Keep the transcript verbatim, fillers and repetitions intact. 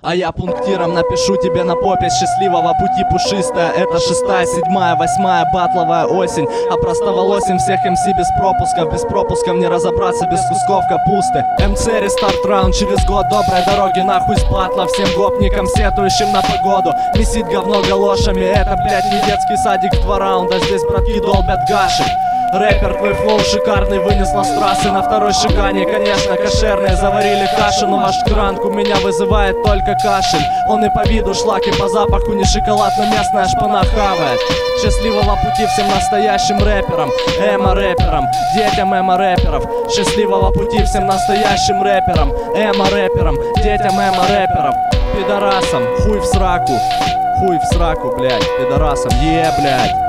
А я пунктиром напишу тебе на попе: счастливого пути, пушистая. Это шестая, седьмая, восьмая батловая осень. А простоволосим всех эм си без пропусков. Без пропусков не разобраться, без кусков капусты. эм цэ рестарт раунд через год. Доброй дороги нахуй с батла всем гопникам, сетующим на погоду. Месить говно галошами. Это, блядь, не детский садик в два раунда. Здесь братки долбят гаши. Рэпер, твой флоу шикарный, вынесла с трассы на второй шикане. Конечно, кошерные, заварили кашу, но ваш кранк у меня вызывает только кашель. Он и по виду шлак, и по запаху не шоколад, но местная шпана хавает. Счастливого пути всем настоящим рэперам, эмо-рэперам, детям эмо-рэперов. Счастливого пути всем настоящим рэперам, эмо-рэперам, детям эмо-рэперов. Пидорасам, хуй в сраку, хуй в сраку, блядь, пидорасам, е, блядь.